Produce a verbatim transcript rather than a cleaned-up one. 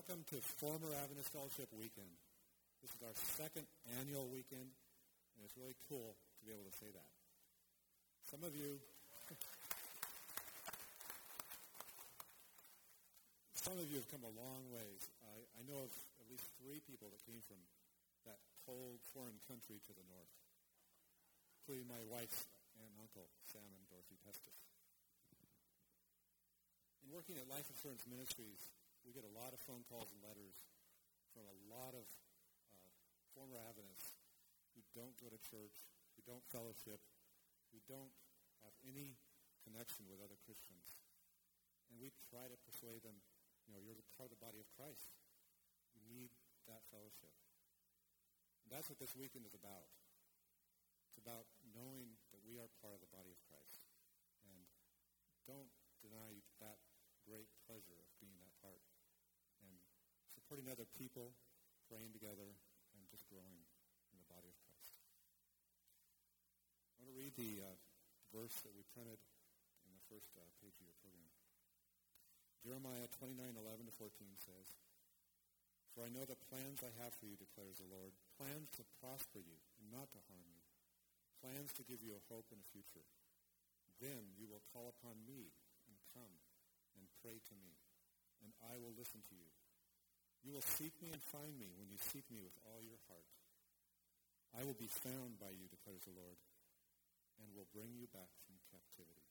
Welcome to Former Adventist Fellowship Weekend. This is our second annual weekend, and it's really cool to be able to say that. Some of you, some of you have come a long ways. I, I know of at least three people that came from that cold foreign country to the north, including my wife's aunt and uncle, Sam and Dorothy Pestis. In working at Life Assurance Ministries, we get a lot of phone calls and letters from a lot of uh, former Adventists who don't go to church, who don't fellowship, who don't have any connection with other Christians. And we try to persuade them, you know, you're part of the body of Christ. You need that fellowship. And that's what this weekend is about. It's about knowing that we are part of the body of Christ. And don't deny that great pleasure of being that part. And supporting other people, praying together, and just growing in the body of Christ. I want to read the uh, verse that we printed in the first uh, page of your program. Jeremiah twenty-nine, eleven to fourteen says, "For I know the plans I have for you, declares the Lord, plans to prosper you and not to harm you, plans to give you a hope and a future. Then you will call upon me and come and pray to me, and I will listen to you. You will seek me and find me when you seek me with all your heart. I will be found by you, declares the Lord, and will bring you back from captivity."